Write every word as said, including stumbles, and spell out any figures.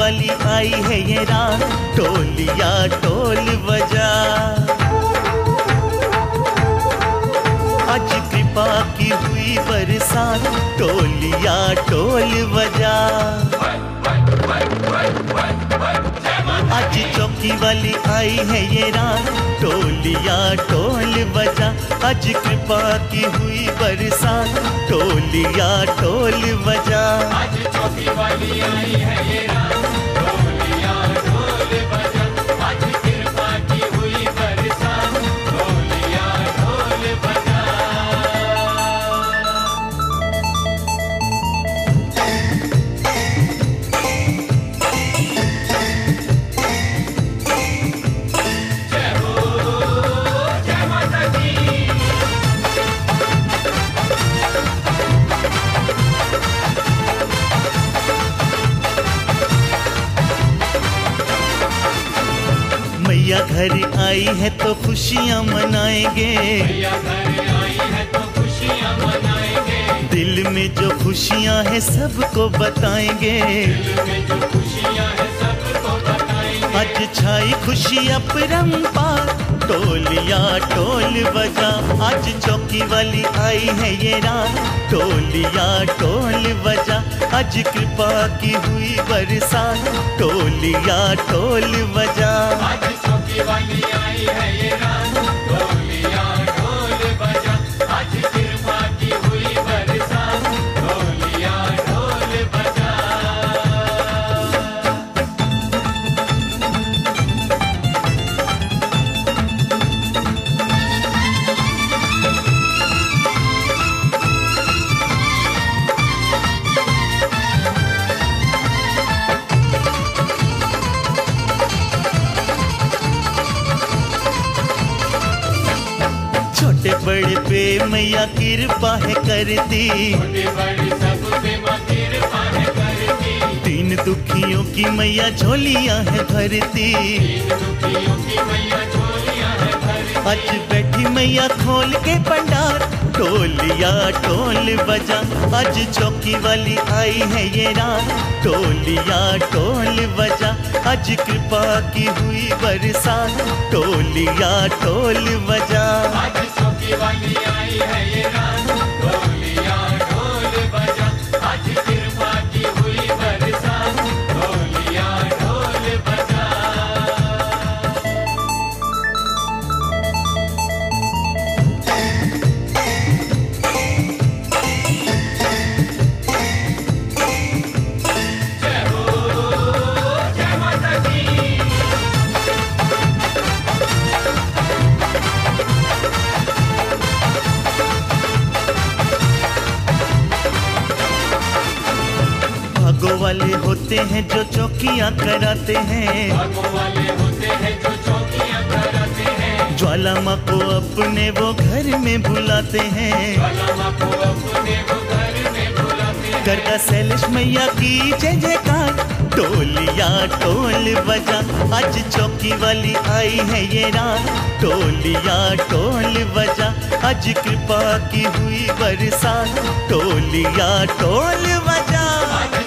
वाली आई है ये रात, टोलिया टोल बजा। आज कृपा की हुई बरसात, टोलिया टोल बजा। आज चौकी वाली आई है ये रात, टोलिया टोल बजा। आज कृपा की हुई बरसात, टोलिया टोल बजा। आज चौकी वाली आई है ये रात, टोलिया टोल बजा। आज कृपा की हुई बरसात, टोलिया टोल बजा। मैया घर आई है तो खुशियाँ मनाएंगे, मैया घर आई है तो खुशियाँ मनाएंगे। दिल में जो खुशियाँ है सबको बताएंगे, दिल में जो खुशियाँ है सबको बताएंगे। आज छाई खुशी अपरंपार, टोलिया टोल बजा। आज चौकी वाली आई है ये रात, टोलिया टोल बजा। आज कृपा की हुई बरसात, टोलिया टोल बजा। आज चौकी वाली आई है ये रात, टोलिया टोल बजा। आज कृपा की हुई बरसात, टोलिया टोल बजा। छोटे बड़े पे मैया कृपा है करती, छोटे बड़े सब पे माँ कृपा है करती। दीन दुखियों की मैया झोलियां है भरती। दीन दुखियों की मैया झोलियां है भरती। आज बैठी मैया खोल के पंडार, टोलिया टोल बजा। आज चौकी वाली आई है ये रात, टोलिया टोल बजा। आज कृपा की हुई बरसात, टोलिया टोल बजा। आज चौकी वाली आई है ये रात, टोलिया टोल बजा। आज कृपा की हुई बरसात, टोलिया टोल बजा। जय हो, जय माता दी। भागो वाले होते हैं जो चौकियां कराते हैं, भागों वाले होते हैं जो चौकियां कराते हैं। ज्वाला माँ को अपने वो घर में बुलाते हैं। ज्वाला माँ को अपने वो घर में बुलाते हैं। करका सैलेश मैया की जय जयकार, टोलिया टोल बजा। आज चौकी वाली आई है ये रात, टोलिया टोल बजा। आज कृपा की हुई बरसात, टोलिया टोल बजा। आज